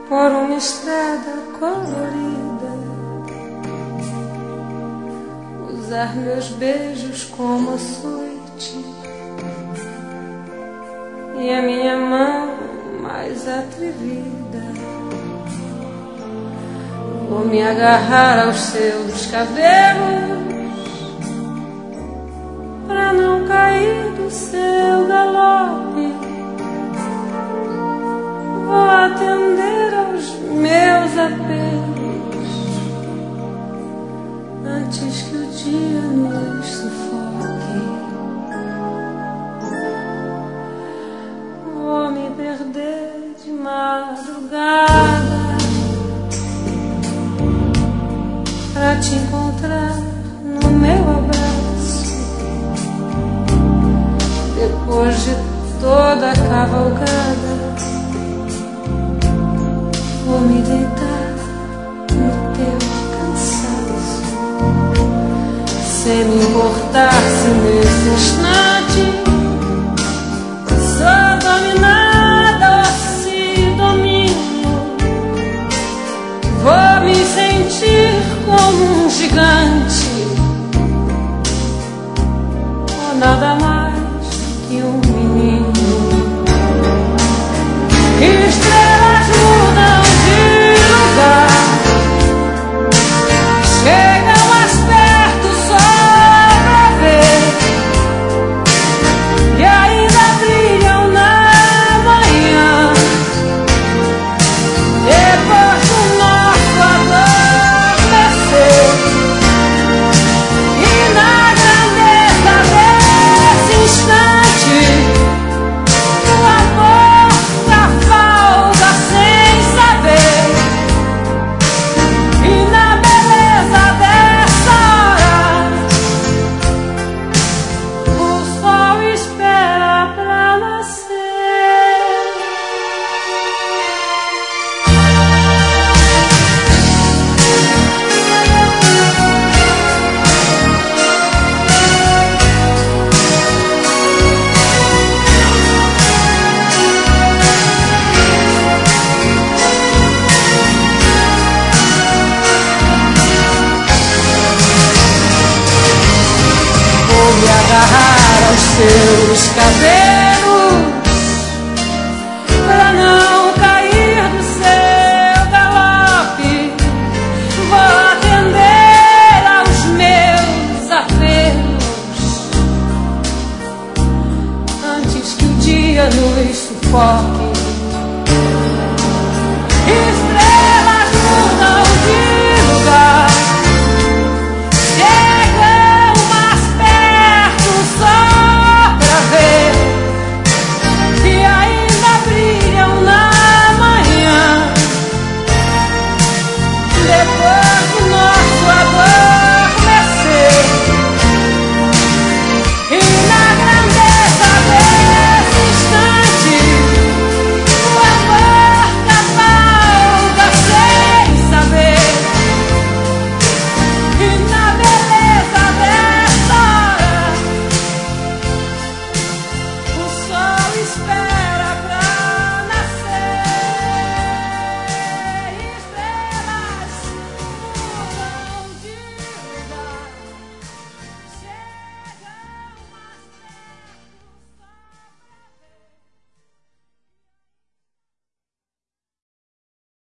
por uma estrada colorida, usar meus beijos como açoite e a minha mão mais atrevida. Vou me agarrar aos seus cabelos pra não cair do seu galope. Vou atender aos meus apelos antes que o dia nos sufoque. Vou me perder de madrugada pra te encontrar no meu abraço. Depois de toda a cavalgada, vou me deitar no teu cansaço, sem me importar se nesse instante sou dominada ou se domino. Vou me sentir como um gigante, ou nada mais que um menino. Estrelas mudam de lugar, chegam mais perto só pra ver, e ainda brilham na manhã. Depois do nosso adormecer, e na grandeza desse instante, o amor trafalga sem saber. E na beleza dessa hora, o sol espera pra nascer. Vou me agarrar aos seus cabelos pra não cair do seu galope. Vou atender aos meus apelos antes que o dia nos sufoque.